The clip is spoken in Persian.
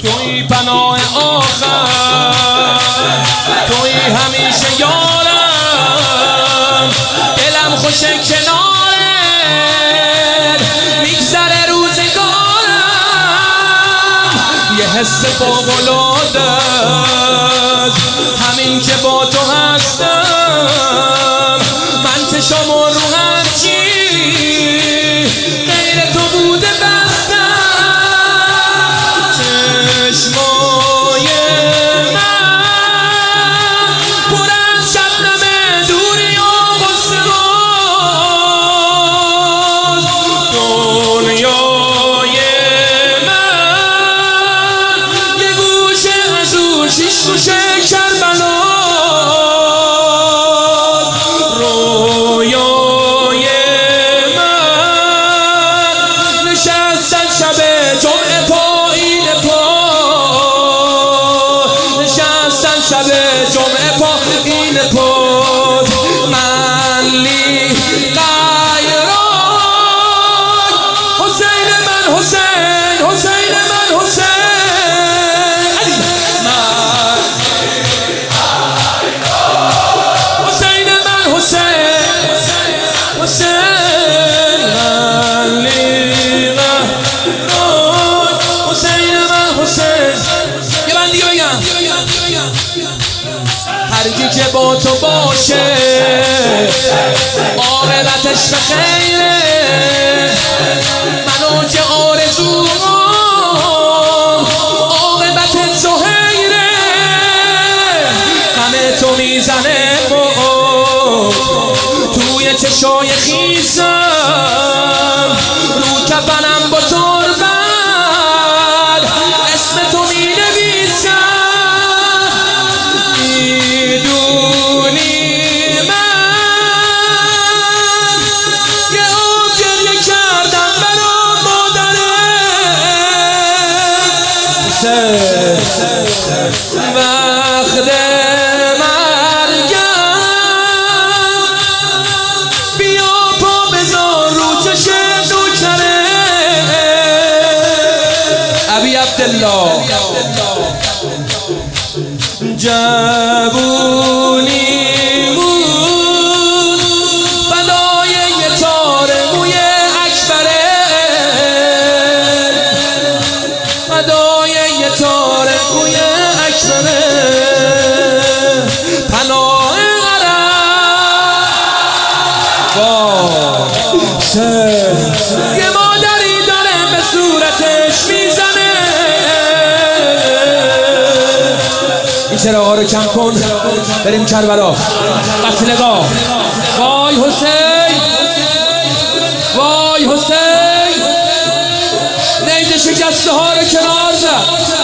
توی پناه آخر، توی همیشه یارم، دلم خوشه کنارت، میگذره روزگارم، یه حس فوق‌العاده است همین که با تو هستم. من چشامو رو هرچی غیر تو بوده بستم، چشمای من پر از شبنم دوری و غصه هاست. دنیای من یه گوشه از اون 6 گوشه کربلاست. رویای من نشستن شب جمعه پایین پا، نشستن شب جمعه پایین پا، من لی غیران حسین من حسین، حسین من حسین، من حسین من حسین، حسین من لی غیران حسین من حسین. یه من دیگه بگم، هر کی که با تو باشه عاقبتش به خیره، منو که آرزوام عاقبت زهیره، همه تو میزنه توی چشای خیسم، رو کفنم با تربت اسم تو می نویسم. میدونی من یه عمر گریه کردم برا مادرت، وقت مرگم بیا پا بذار رو چشم نوکره. ابی عبدالله جوونیمون فدای یه تار موی اکبره، فدای یه تار موی اکبره، پناه عرب یه مادری داره به صورتش میزنه. این چراغا رو کم کن بریم کربلا قتلگاه. وای حسین، وای حسین، نیزه شکسته ها رو کنار زد.